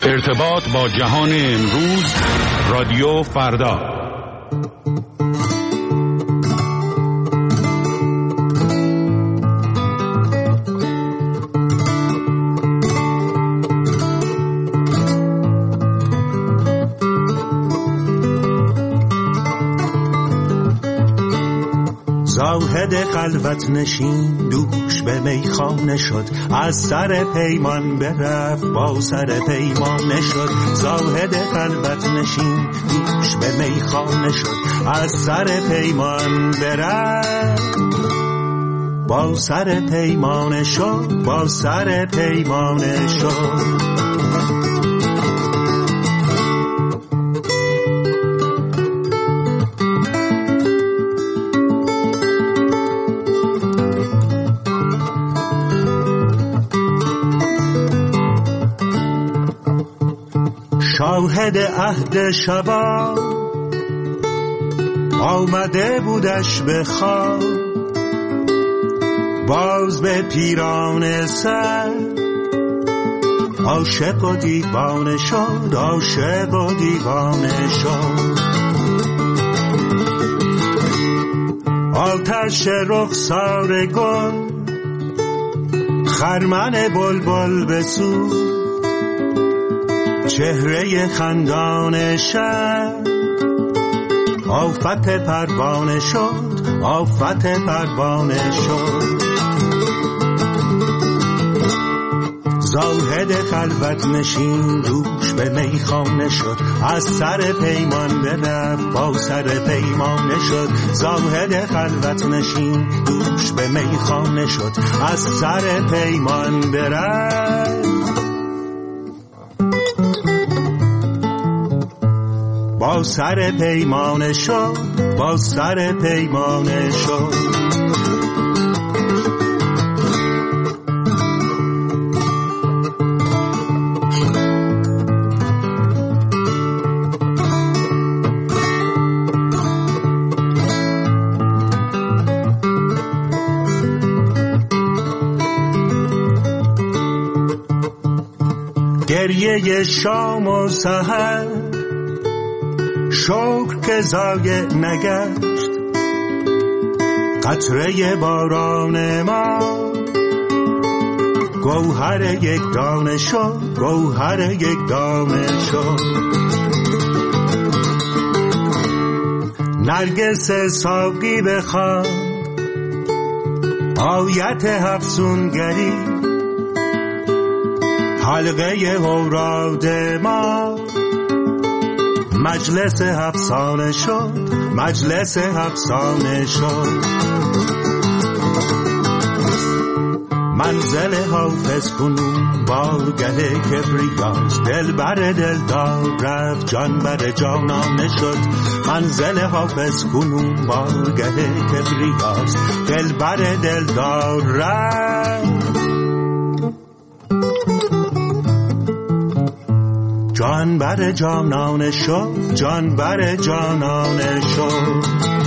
ارتباط با جهان امروز، رادیو فردا. زاهد خلوت نشین دوش به میخانه شد، از سر پیمان برفت با سر پیمانه شد. زاهد خلوت نشین دوش به میخانه شد، از سر پیمان برفت با سر پیمانه شد، با سر پیمانه شد. شاهد عهد شبا آمده بودش به خواب، باز به پیران سر عاشق و دیوانه شد، عاشق و دیوانه شد. آتش رخسار گل خرمن بلبل بسوز، چهره خندان شب آفت پروانه شد، آفت پروانه شد. زاهد خلوت نشین دوش به میخانه شد، از سر پیمان برفت با سر پیمانه شد. زاهد خلوت نشین دوش به میخانه شد، از سر پیمان برفت با سر پیمانه شد، با سر پیمانه شد. گریه شام و سحر شکر که ضایع نگشت، قطره باران ما گوهر یک دانه شد، گوهر یک دانه شد. نرگس ساقی بخواد آیت افسونگری، حلقه اوراد ما مجلس افسانه شد، مجلس افسانه شد. منزل حافظ کنون بارگه کبریاست، دل بر دلدار رفت جان بر جانانه شد. منزل حافظ کنون بارگه کبریاست، دل بر دلدار رفت جان بر جانانه شد، جان بر جانانه شد.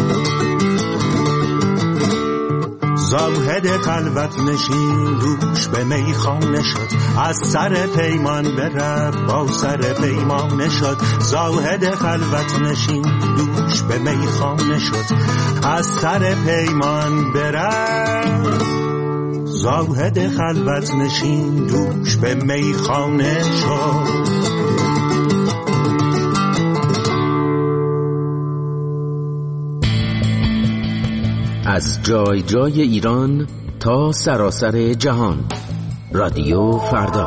زاهد خلوت نشین دوش به میخانه شد، از سر پیمان برفت با سر پیمانه شد. زاهد خلوت نشین دوش به میخانه شد، از سر پیمان برفت. زاهد خلوت نشین دوش به میخانه شد. از جای جای ایران تا سراسر جهان، رادیو فردا.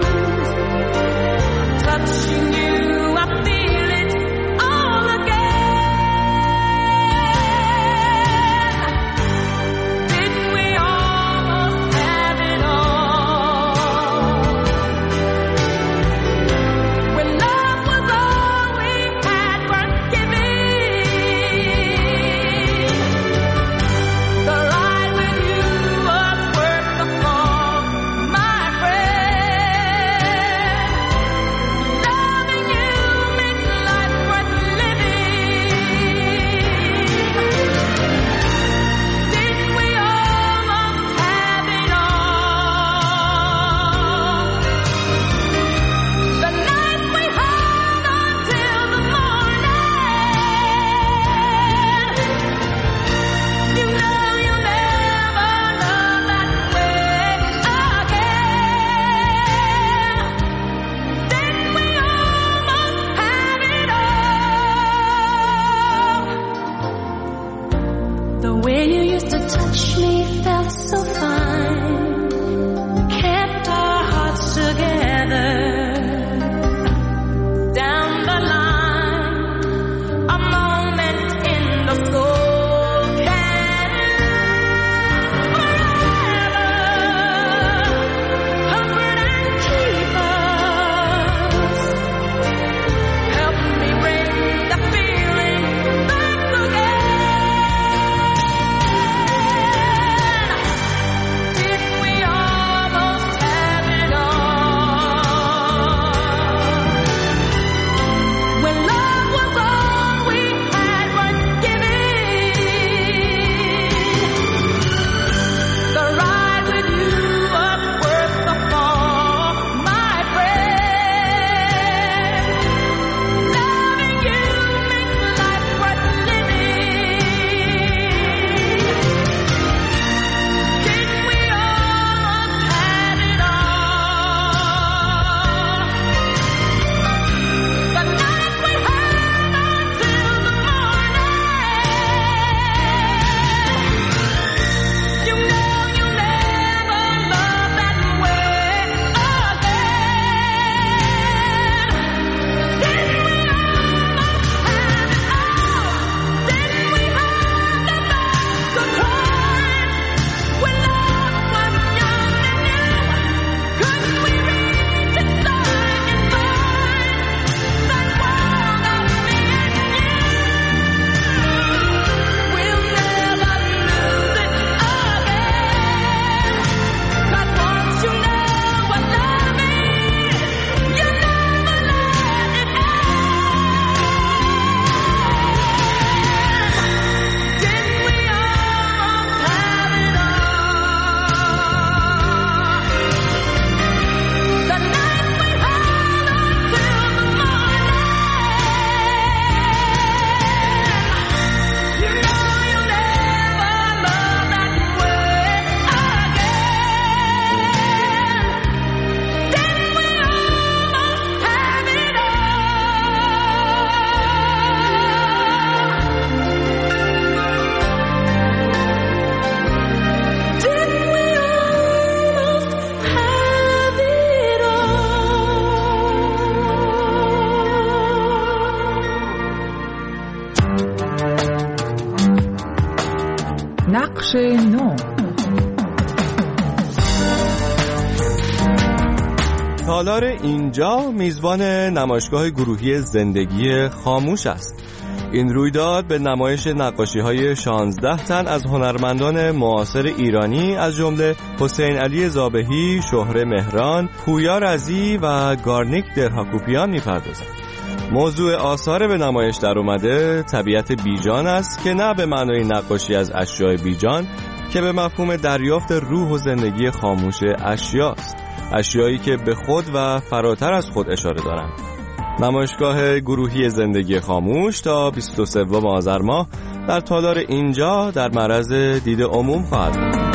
Touching you, I feel it all again. نقش نو. تالار اینجا میزبان نمایشگاه گروهی زندگی خاموش است. این رویداد به نمایش نقاشی‌های 16 تن از هنرمندان معاصر ایرانی از جمله حسین علی زابهی، شهره مهران، پویا رضی و گارنیک درهاکوپیان می‌پردازد. موضوع آثار به نمایش در اومده طبیعت بیجان است که نه به معنای نقاشی از اشیاء بیجان که به مفهوم دریافت روح و زندگی خاموش اشیاست، اشیایی که به خود و فراتر از خود اشاره دارند. نمایشگاه گروهی زندگی خاموش تا 23 آذر ماه در تالار اینجا در معرض دید عموم خواهد بود.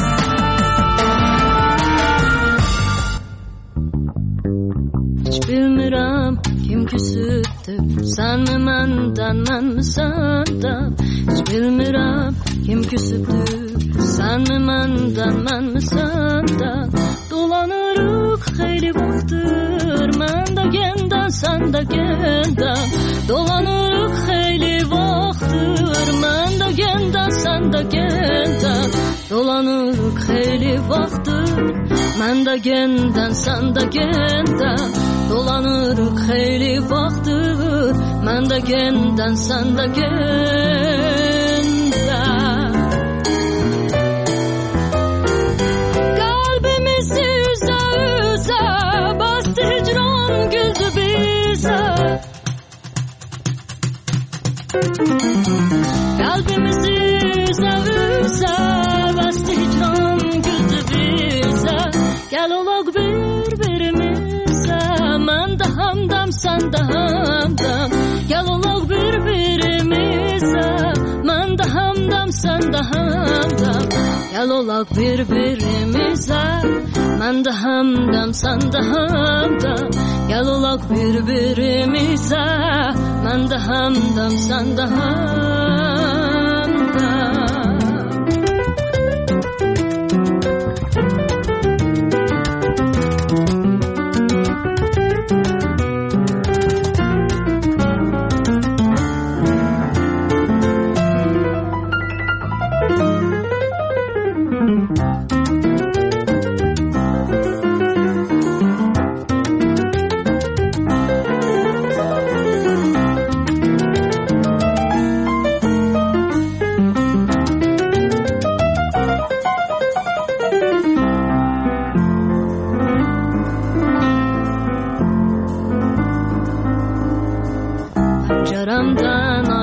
Bilmirəm kim küsübdür, sən mi məndən, mən mi səndən? Heç bilmirəm kim küsübdür, sən mi məndən, mən mi səndən? Dolanırıq xeyli vaxtdır, mən də gəndən, sən də gəndən. Dolanırıq xeyli vaxtdır, mən də gəndən, sən də gəndən. Dolanırıq xeyli vaxtdır, mən də gəndən, sən də gəndən. Dolanırıq xeyli vaxtdır, mən də gəndən, sən də gəndən. Qəlbimizi üzə üzə bastı hicran güldü bizə. Qəlbimizi üzə üzə bastı hicran güldü bizə. Gəl olaq bir-birimizə, mən də hamdam, sən də hamdam. Gəl olaq bir-birimizə, mən də hamdam, sən də hamdam. Gəl olaq bir-birimizə, mən də hamdam, sən də hamdam. Gəl olaq bir-birimizə, mən də hamdam, sən də hamdam.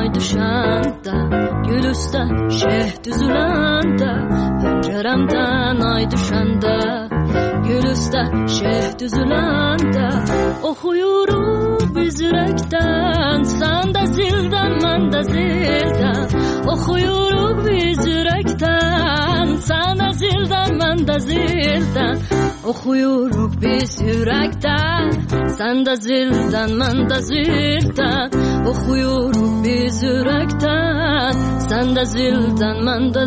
ay düşəndə, gül üstə şeh düzüləndə, pəncərəmdən ay düşəndə, gül üstə şeh düzüləndə, oxuyuruq biz ürəkdən, sən də zildən, mən də zildən, oxuyuruq biz ürəkdən, sən də zildən, mən də zildən, oxuyuruq biz ürəkdən, sən də zildən, mən də zildən, oxuyuruq biz ürəkdən, sən də zildən, mən də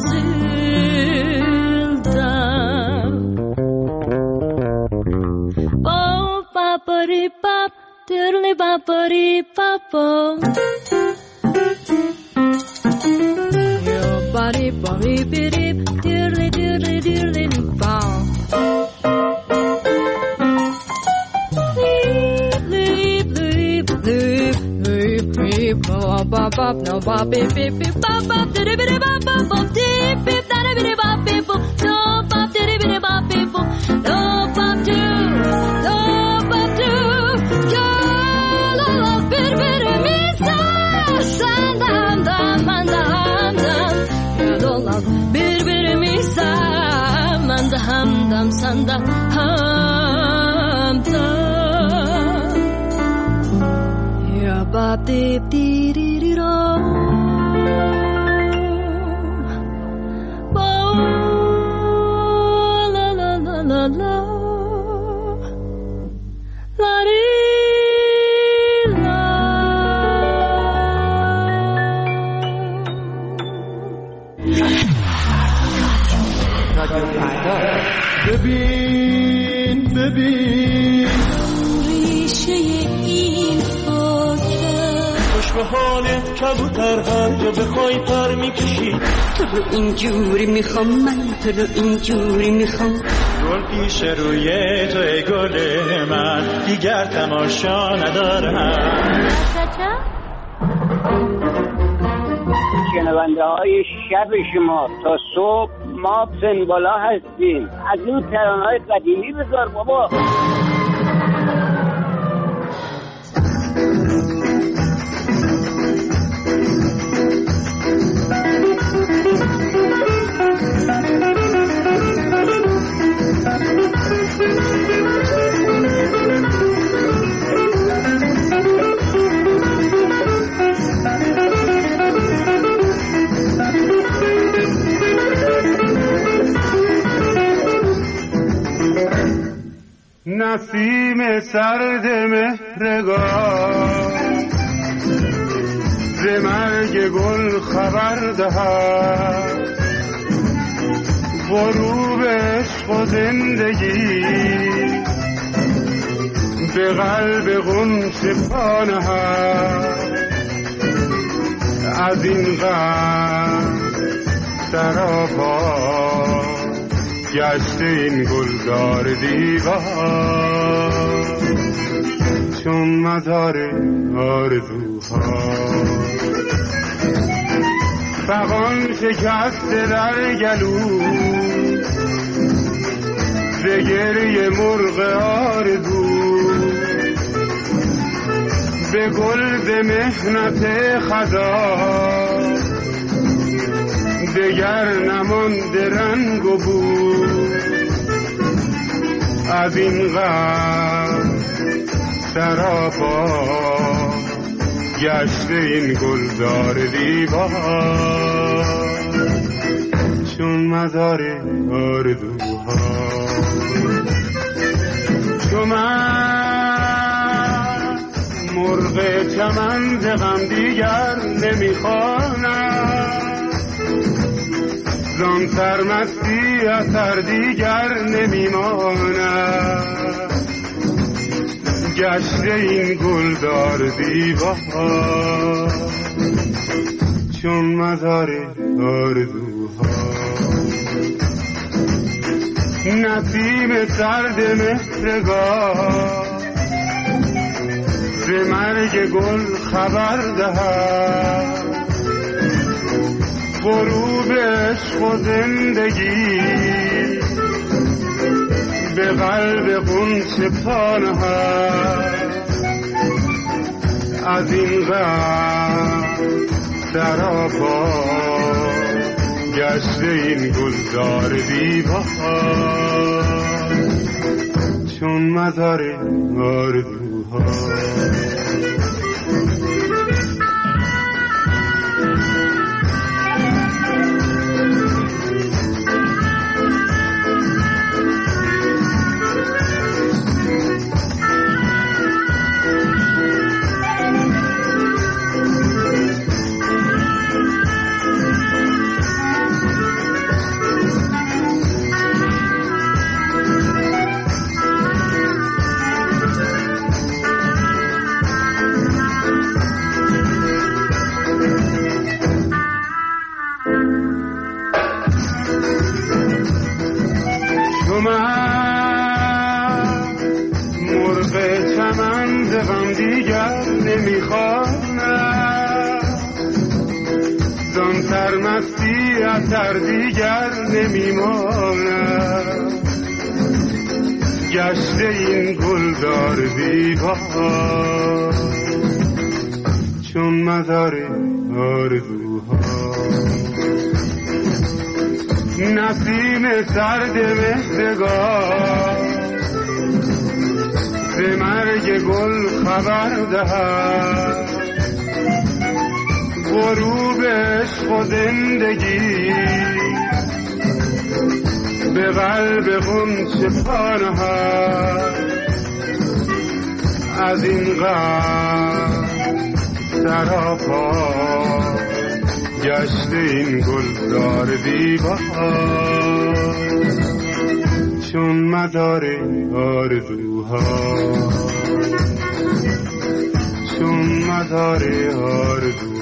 zildən. Oh, ba-ba-ri-bap, dirli-ba-ba-ri-bap-o. Yo, ba-ri-ba-ri-bi-rip, dirli-dirli-dirli-bap. Bop bop no bop beep beep beep bop bop diddy biddy bop bop bop deep beep daddy biddy bop beep boop no bop diddy biddy bop beep boop no bop do girl I love bir misa sandam dam mandam dam girl I love bir misa mandam dam sandam hamdam ya bop deep dee ببین ریشه این خاکه خوش به حالت کبوتر هر جا بخوای پر میکشی تو رو اینجوری میخوام من تو رو اینجوری میخوام گل پیش روی توی گل من دیگر تماشا ندارم شنونده های شب شما تا صبح ما سنبالا هستیم از این ترانه‌های قدیمی بذار بابا نسیم سرد مهرگاه ز مرگ گل خبر دهد غروب عشق و زندگی به قلب غنچه پا نهد از این غم سراپا گشته این گلزار دیوار چون مزار آرزوها فغان شکسته در گلو ز گریه مرغ آرزو به گل ز محنت خزان دگر نمانده رنگ و بو از این غم سراپا گشته این گلزار دیوار چون مزار آرزوها چون من مرغ چمن ز غم دیگر نمیخوانم زان سرمستی اثر دیگر نمیماند گشته این گلدار دیوار چون مزار آرزوها نسیم سرد مهرگاه ز مرگ گل خبر دهد غروب عشق و زندگی به قلب غنچه پا نهد از این غم سراپا گشته این گلزار دیوار چون مزار آرزوها. در دیگر نمیماند گشته این گلدار دیوار چون مزار آرزوها. نسیم سرد مهرگاه به مرگ گل خبر دهد غروب عشق و زندگی به قلب غنچه پا نهد از این غم سراپا گشته این گلزار دیوار چون مزار آرزوها چون مزار آرزوها.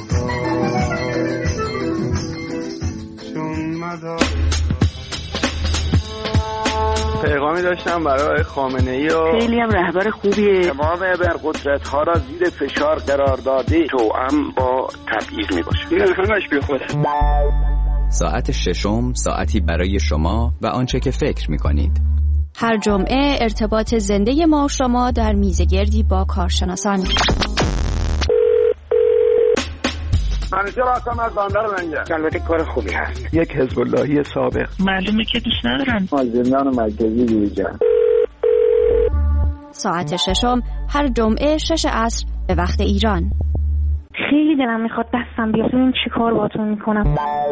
پیغامی داشتم برای خامنه‌ای و خیلی هم رهبر خوبیه. تمام ابرقدرت‌ها را زیر فشار قرار داده توأم با تبعیض میباشه. این همش بیخوده. ساعت ششم ساعتی برای شما و آنچه که فکر میکنید. هر جمعه ارتباط زنده ما و شما در میزگردی با کارشناسان. منیجر هستم از بندر لنگر. البته کار خوبی هست. یک حزب اللهی سابق. معلومه که دوست ندارن. زندان مرکزی بیرجان. ساعت ششم هر جمعه 6 عصر به وقت ایران. خیلی دلم میخواد دستم بیاد ببینم چی کار باهاتون میکنم.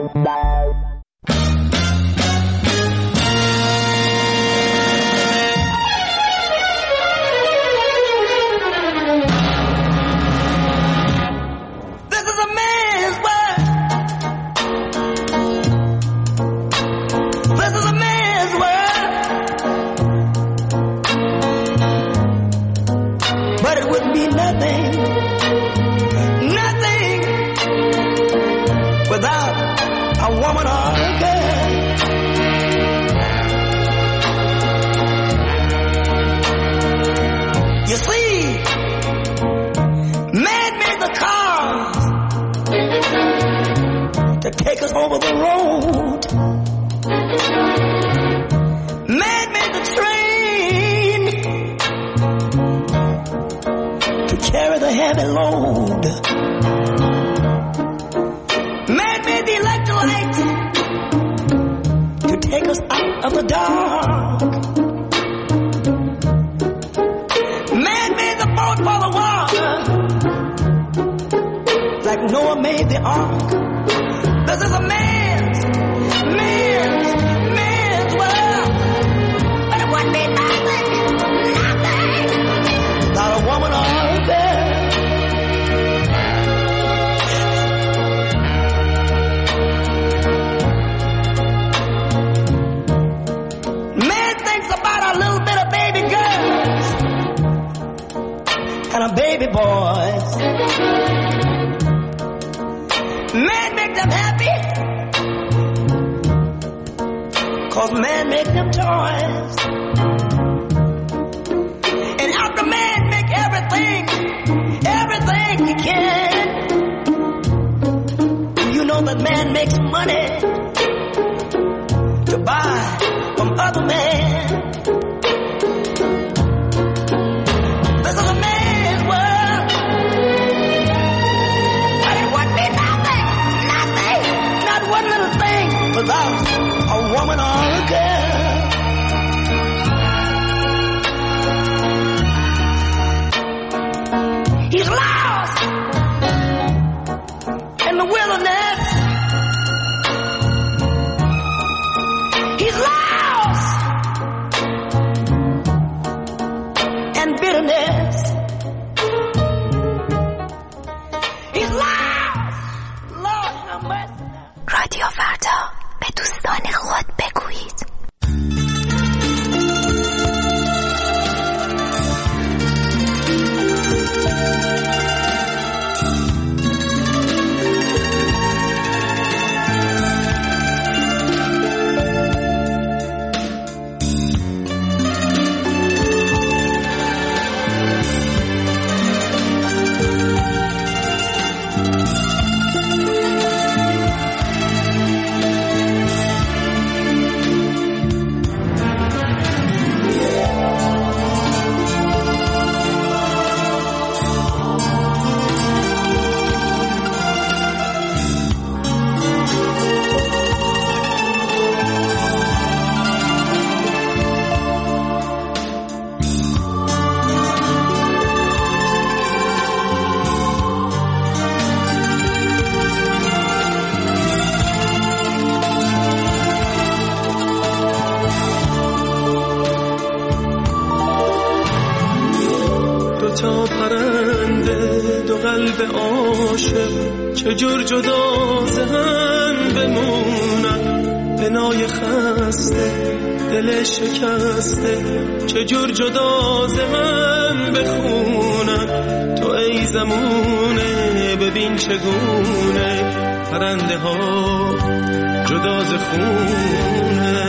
Take us over the road. Man made the train to carry the heavy load. Man made the electric light to take us out of the dark. Man made the boat for the water, like Noah made the ark. This is a man's world. But it wouldn't be nothing, not a woman or a girl. Man thinks about a little bit of baby girls and a baby boys. Man make them happy, 'cause man make them toys. And after man make everything he can, you know that man makes money to buy from other men. This is a man's world, but it wouldn't be nothing. bitterness. He's lost and bitterness. He's lost. Lord have mercy. رادیو فردا، به دوستان خود بگویید. چجور جدا ز هم بمونن، پنای خسته دل شکسته چجور جدا ز هم بخونن. تو ای زمونه ببین چگونه پرنده ها جدا ز خونه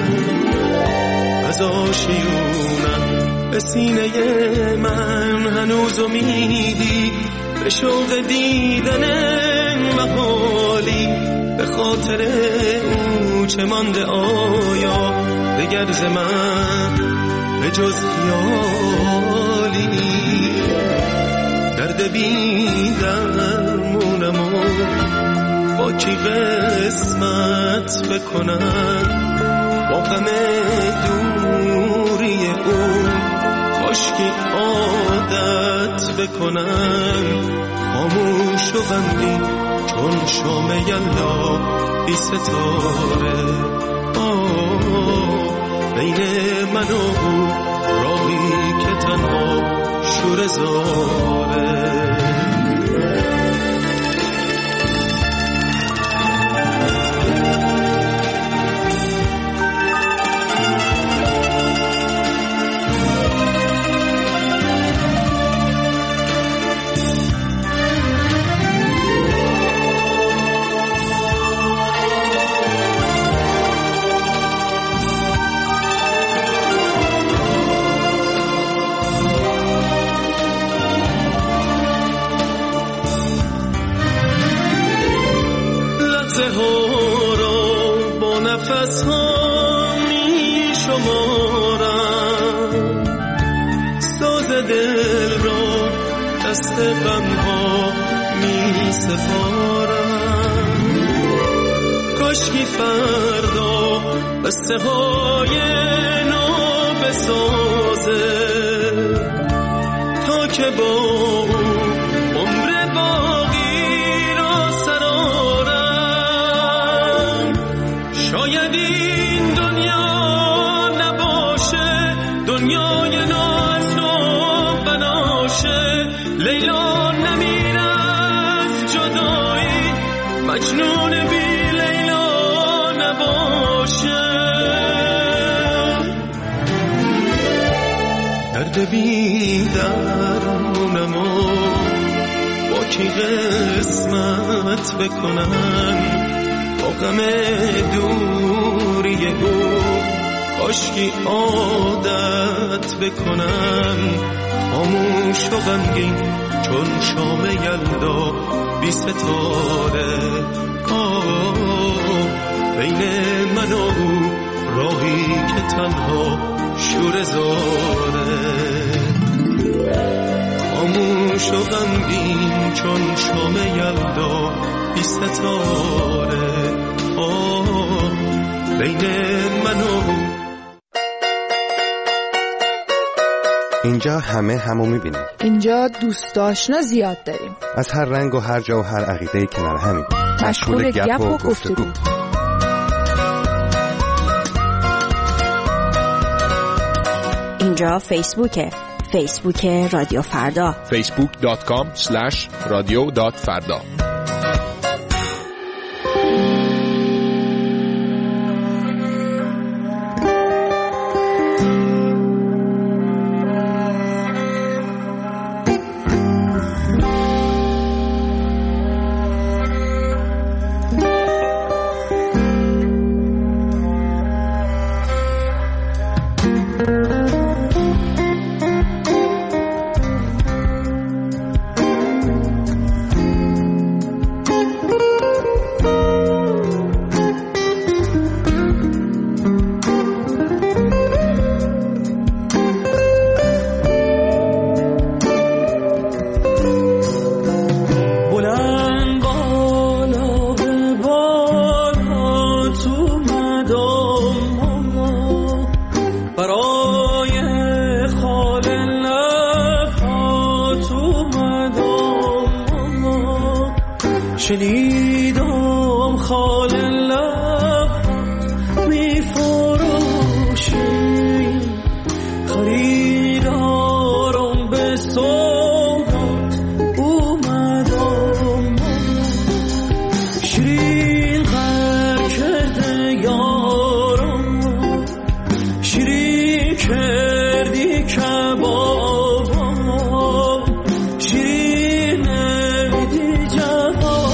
از آشیونن. به سینه من هنوز امیدی به شوق دیدن محالی، به خاطر او چه مانده آیا دگر ز من به جز خیالی. درد بی درمونم و با کی قسمت بکنم، با غم دوری او کاشکی عادت بکنم. خاموش و غمگین چون شام یلدا بی ستاره، بین من و او راهی که تنها شوره زاره. نفس ها می شمارم، ساز دل را دست غم ها می سپارم. کاشکی فردا بسته های نو بسازه تا که با عمر باقی را سرارم. شاید این دنیا نباشه دنیای نو از نو بناشه، لیلا نمیره از جدایی، مجنون بی لیلا نباشه. درد بی درمونم و با کی قسمت بکنم، با غم دوری او کاشکی عادت بکنم. خاموش و غمگین چون شام یلدا بی ستاره، بین من و او راهی که تنها شوره زاره. خاموش و غمگین چون شام یلدا بی ستاره، بین من و اینجا همه همو میبینیم. اینجا دوست آشنا زیاد داریم. از هر رنگ و هر جا و هر عقیده‌ای کنار همیم. مشغول گپ و گفتگو. اینجا فیسبوکه. فیسبوک رادیو فردا. facebook.com/radio.farda. شنیدم خال لب می فروشی خریدارم به سوگات اومدم شیرین غر کرده یارم شیرین کردی کبابم شیرین نمیدی جواب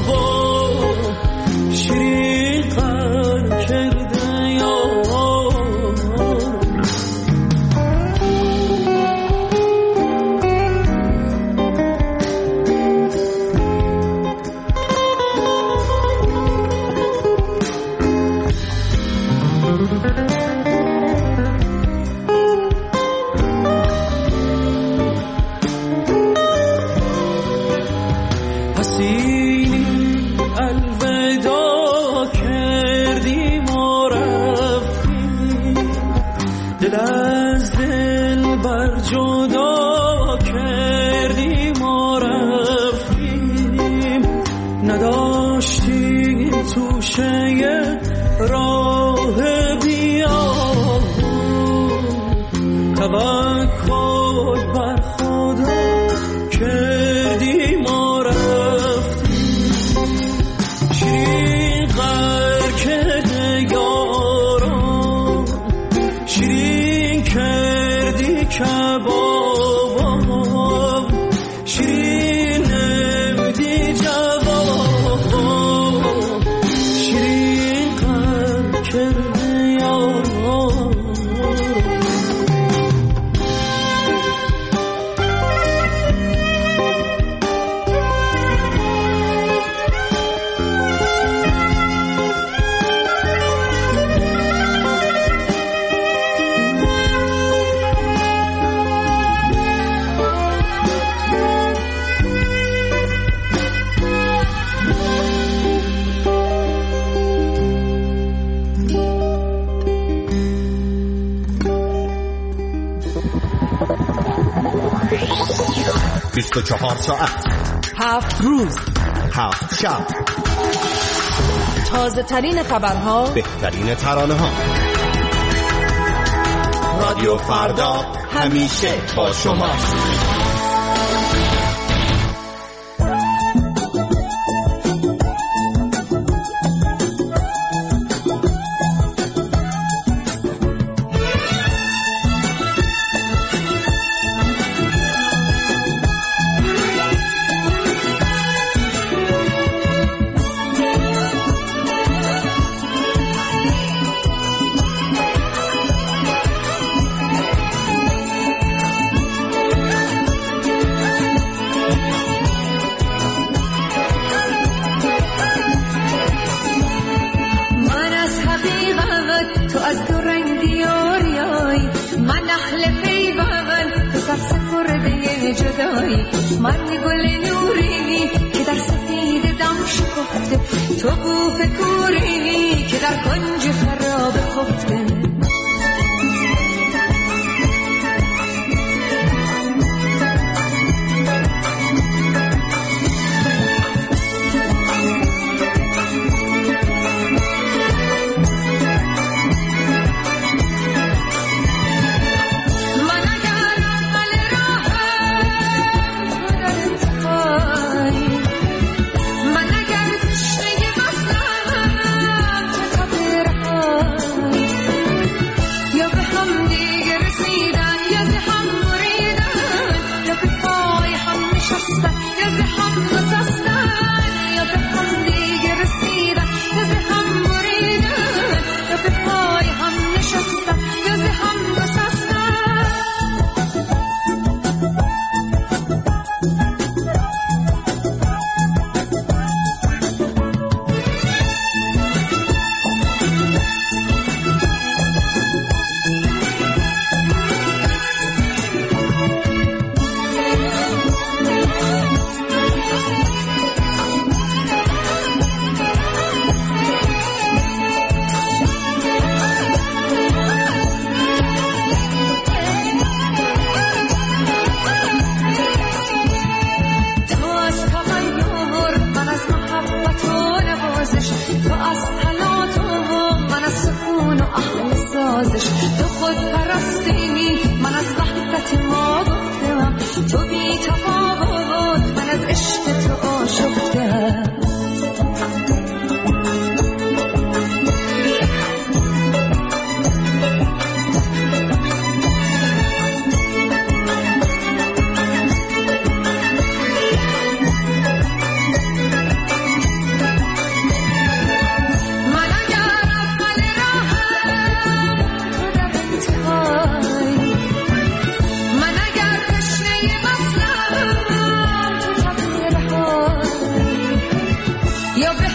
ساعت 7 روز 7 شب تازه ترین خبرها بهترین ترانه ها رادیو فردا همیشه با شما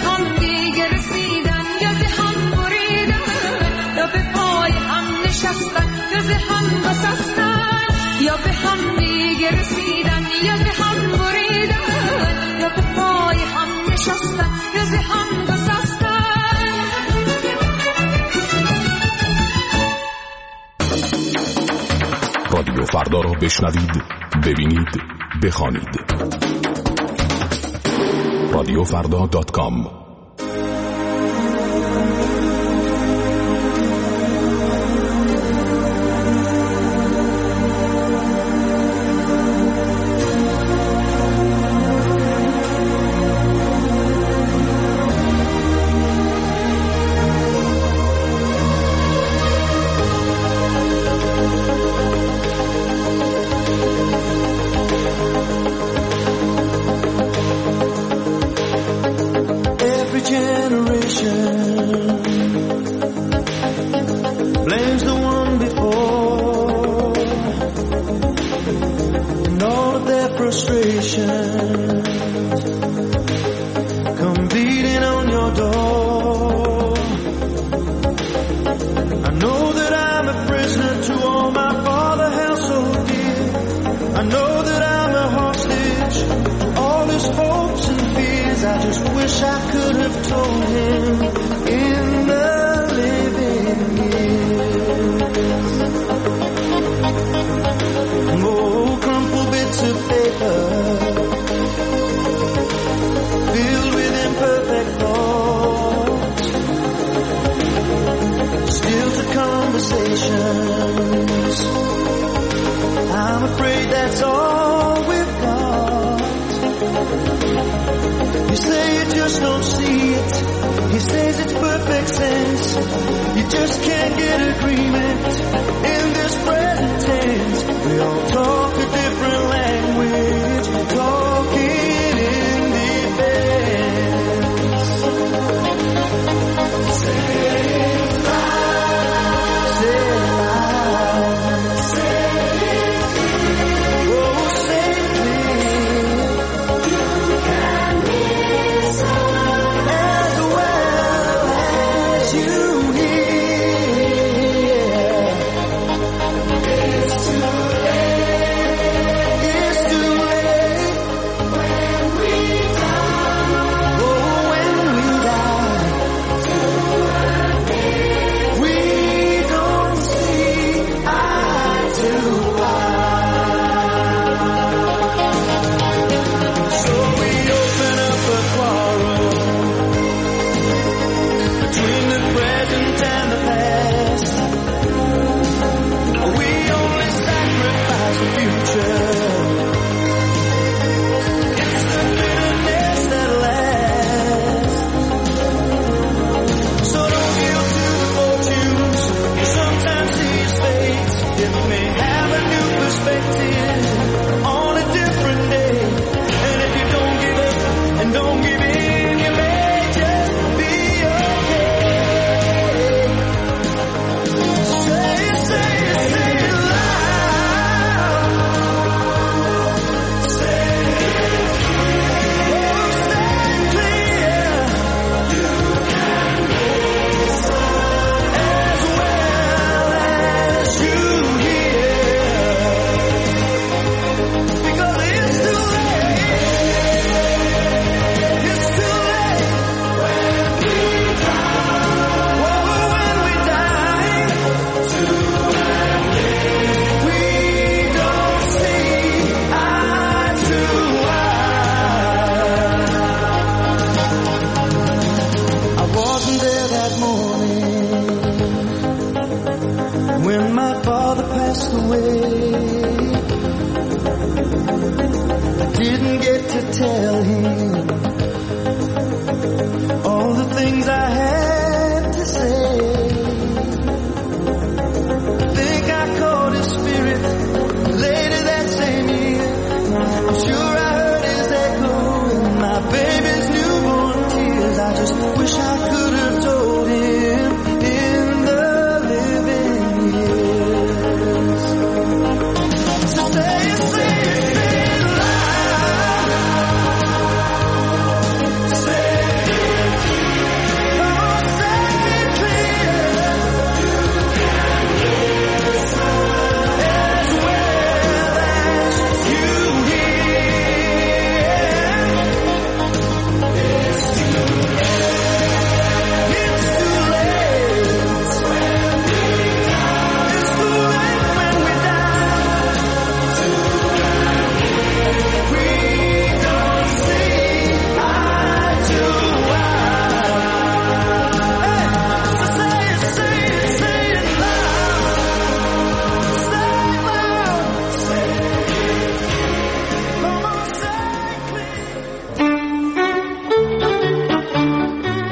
هم دیگه رسیدن یا به هم بریدن یا به پای هم نشستن یا به هم گسستن یا به هم دیگه رسیدن یا به هم بریدن یا به پای هم نشستن یا به هم گسستن. رادیو فردا را بشنوید، ببینید، بخوانید. رادیوفردا.com.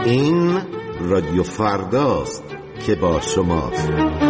این رادیو فرداست که با شماست.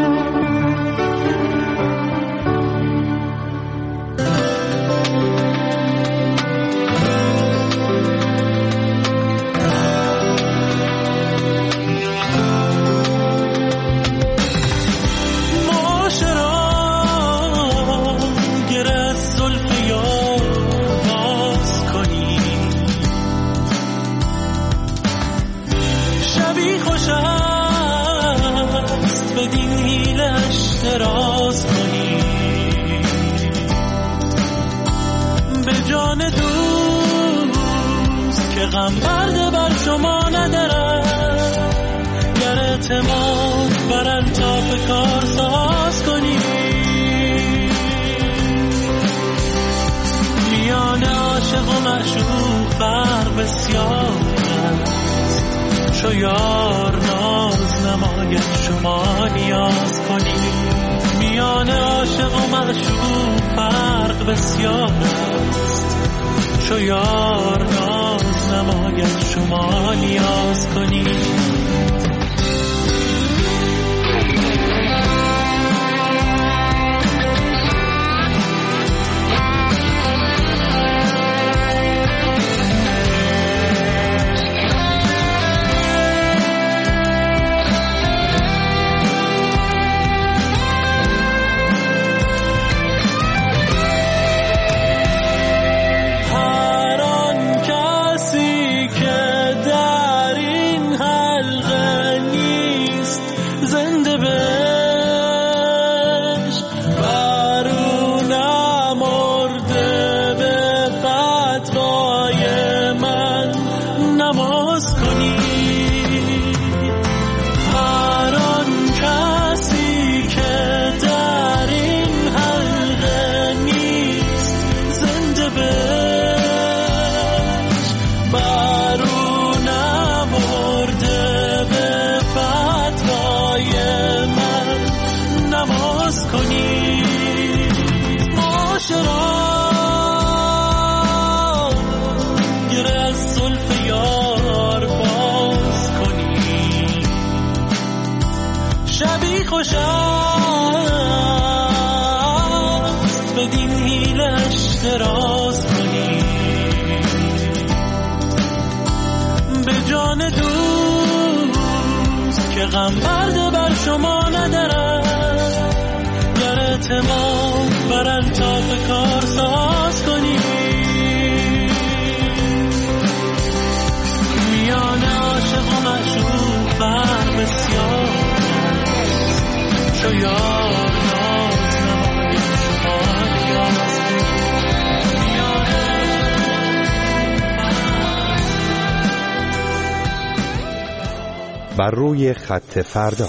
غم برده بر شما ندارم، گر اعتماد بر انطاف کار ساز کنی. میان عاشق و معشوق فرق بسیار است، چو یار ناز نماید شما نیاز کنی. میان عاشق و معشوق فرق بسیار است، چو یار ناز نماید شما نیاز کنی. غم برده بر شما ندارم، گر اعتماد بر انطاف کار ساز کنی. میان عاشق و معشوق فرق بسیار است، چو یار ناز نماید شما نیاز بر روی خط فردا.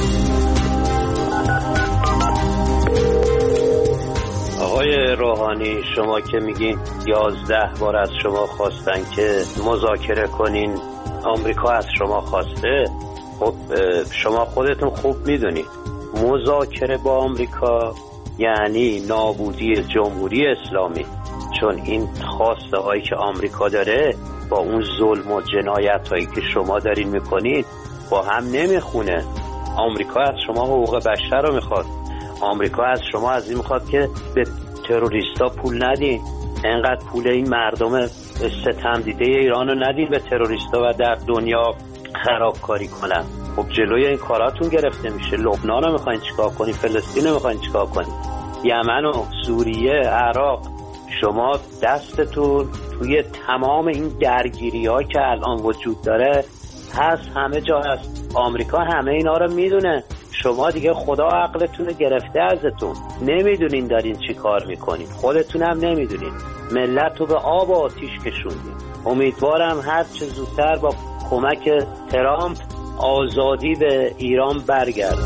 آقای روحانی، شما که میگین 11 بار از شما خواستن که مذاکره کنین، آمریکا از شما خواسته. خب شما خودتون خوب میدونید مذاکره با آمریکا یعنی نابودی جمهوری اسلامی، چون این خواسته هایی که آمریکا داره با اون ظلم و جنایت هایی که شما دارین میکنید با هم نمیخونه. آمریکا از شما حقوق بشر رو میخواد. آمریکا از شما از این میخواد که به تروریستا پول ندین، انقدر پول این مردم ستم دیده ایران رو ندین به تروریستا و در دنیا خرابکاری کنن. خب جلوی این کاراتون گرفته میشه. لبنان رو میخواین چیکار کنین؟ فلسطین رو میخواین چیکار کنین؟ یمن و سوریه، عراق، شما دستتون توی تمام این درگیری ها که الان وجود داره هست، همه جا هست. آمریکا همه اینا رو میدونه. شما دیگه خدا عقلتون گرفته ازتون، نمیدونین دارین چی کار میکنین، خودتون هم نمیدونین. ملت رو به آب و آتیش کشوندین. امیدوارم هر چه زودتر با کمک ترامپ آزادی به ایران برگرده.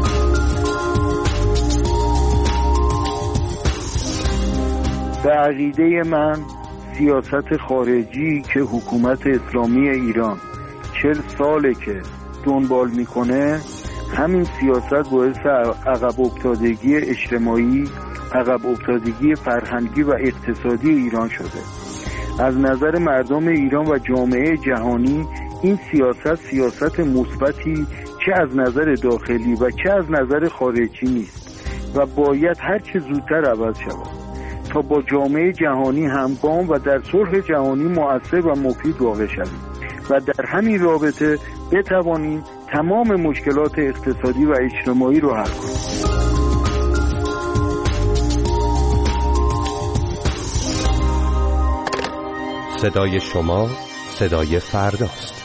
به عقیده من سیاست خارجی که حکومت اسلامی ایران 40 ساله که دنبال میکنه، همین سیاست باعث عقب افتادگی اجتماعی، عقب افتادگی فرهنگی و اقتصادی ایران شده. از نظر مردم ایران و جامعه جهانی این سیاست مثبتی چه از نظر داخلی و چه از نظر خارجی نیست و باید هر چه زودتر عوض شود تا با جامعه جهانی همگام و در صلح جهانی مؤثر و مفید واقع شویم و در همین رابطه بتوانیم تمام مشکلات اقتصادی و اجتماعی رو حل کنیم. صدای شما صدای فرداست.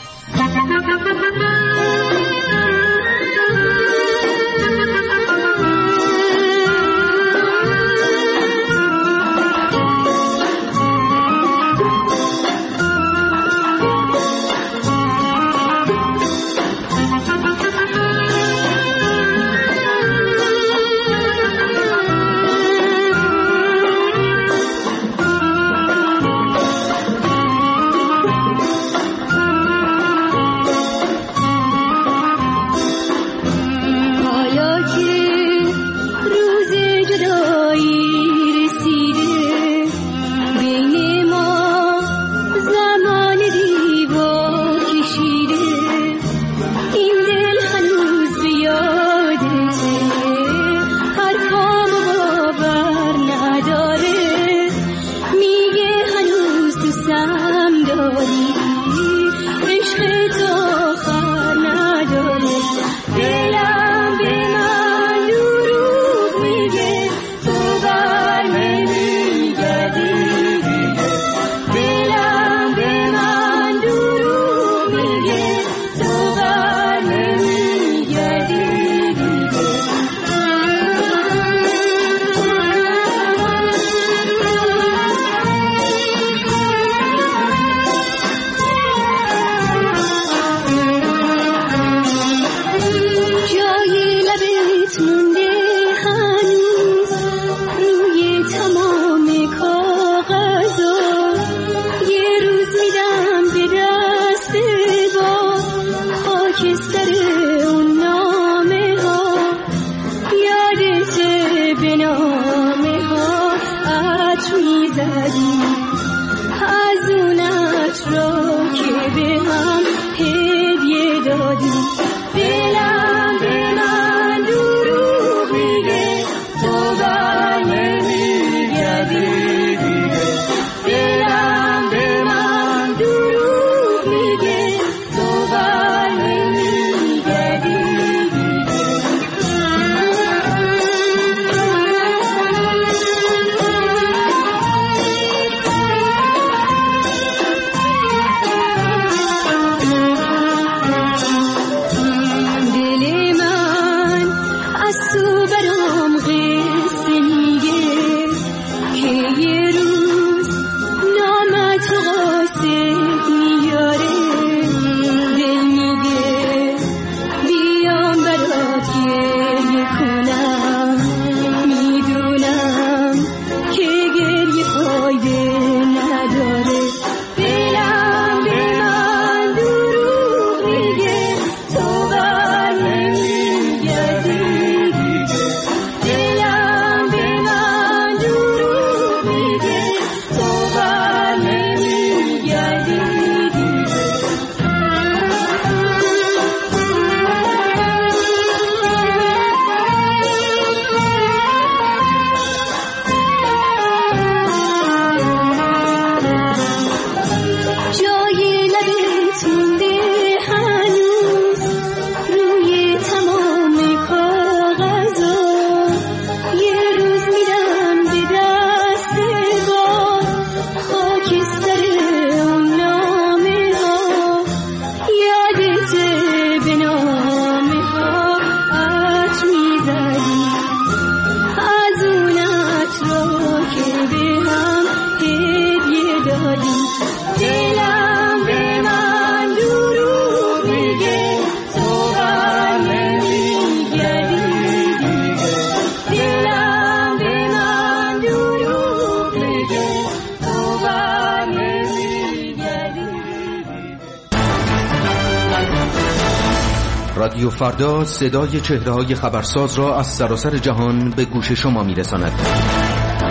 رادیو فردا صدای چهره‌های خبرساز را از سراسر جهان به گوش شما می‌رساند.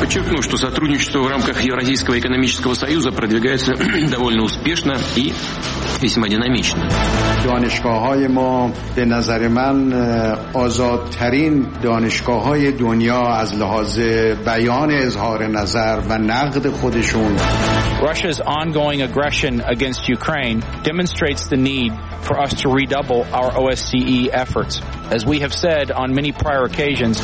Подчеркну, что сотрудничество в рамках Евразийского экономического союза продвигается довольно успешно и весьма динамично. دانشگاه‌های ما به نظر من آزادترین دانشگاه‌های دنیا از لحاظ بیان اظهار نظر و نقد خودشون. Russia's ongoing aggression against Ukraine demonstrates the need for us to redouble our OSCE efforts. As we have said on many prior occasions,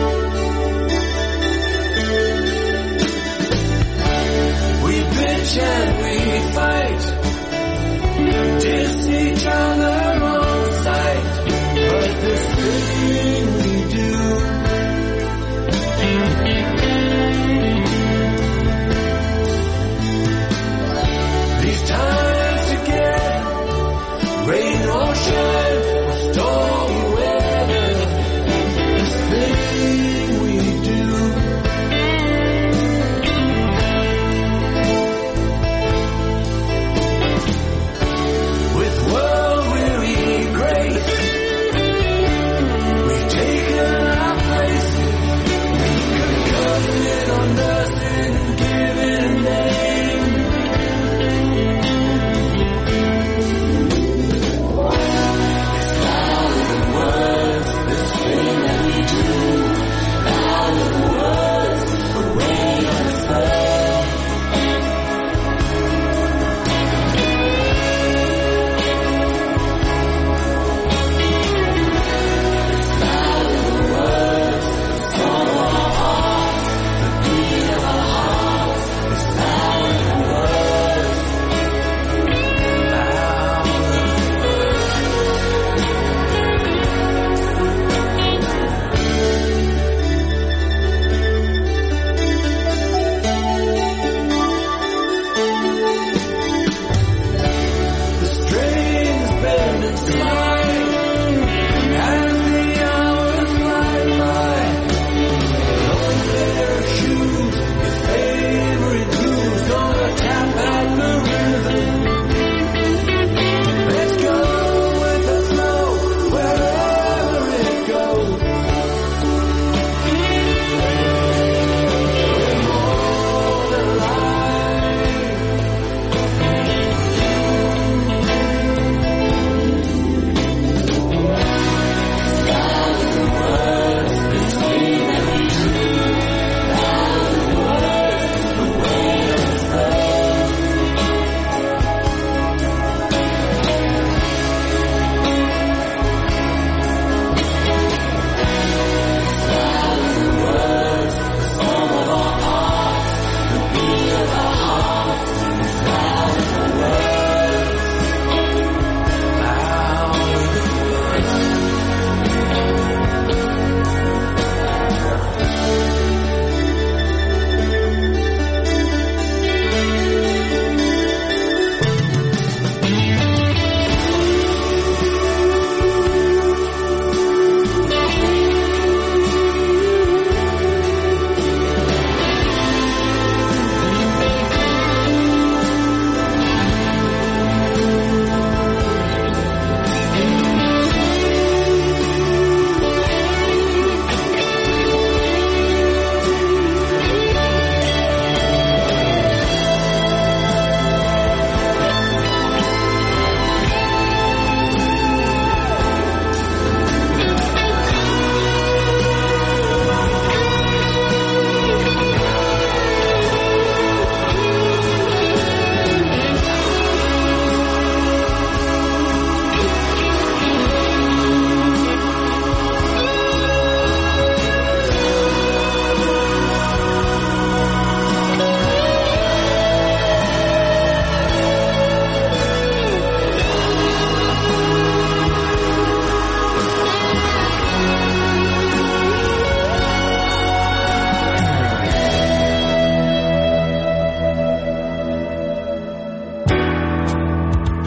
We've been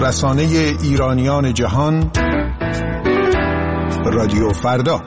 رسانه ایرانیان جهان، رادیو فردا.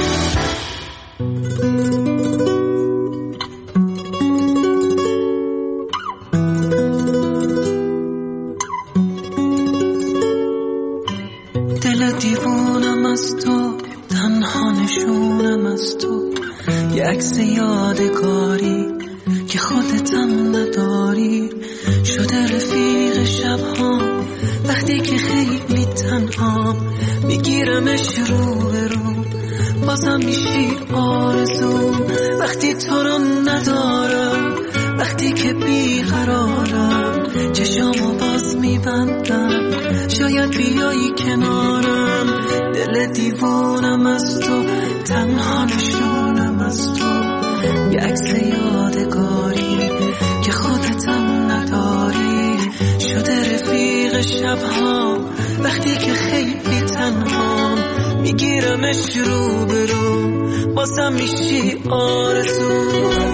دل دیوونم از تو، تنها نشونم از تو، یه عکس یادگاری که خودتم نداری، شده رفیق شبها وقتی که خیلی تنها، میگیرمش رو به رو، بازم میشی آرزو وقتی تو رو ندارم، وقتی که بیقرارم چشامو باز میبندم، شاید بیایی کنارم. دل دیوونم از تو، تنها نشونم از تو، یه عکس یادگاری که خودتم نداری، شده رفیق شبها وقتی که خیلی تنها، میگیرمش رو به رو، بازم میشی آرزو.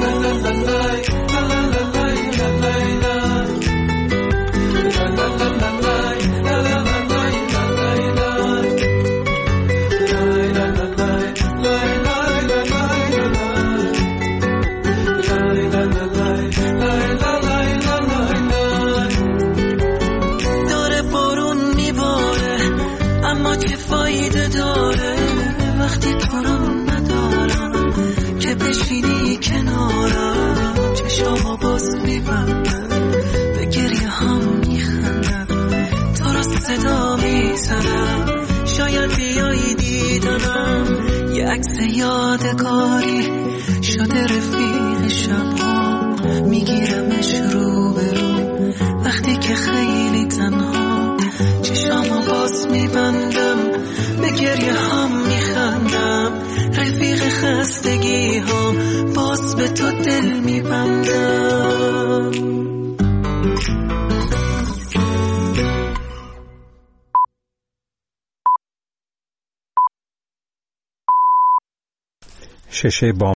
داره بارون میباره اما چه فایده داره وقتی تو رو ندارم، که بشینی کنارم چشامو باز میبندم، به گریه هم میخندم، تو رو صدا میزنم، شاید بیایی دیدنم، یه عکس یادگاری شده رفیق شبها، میگیرمش رو به رو وقتی که خیلی تنها، چشامو باز میبندم، به گریه هم میخندم، رفیق خستگی ها باز به تو دل میبندم. ششه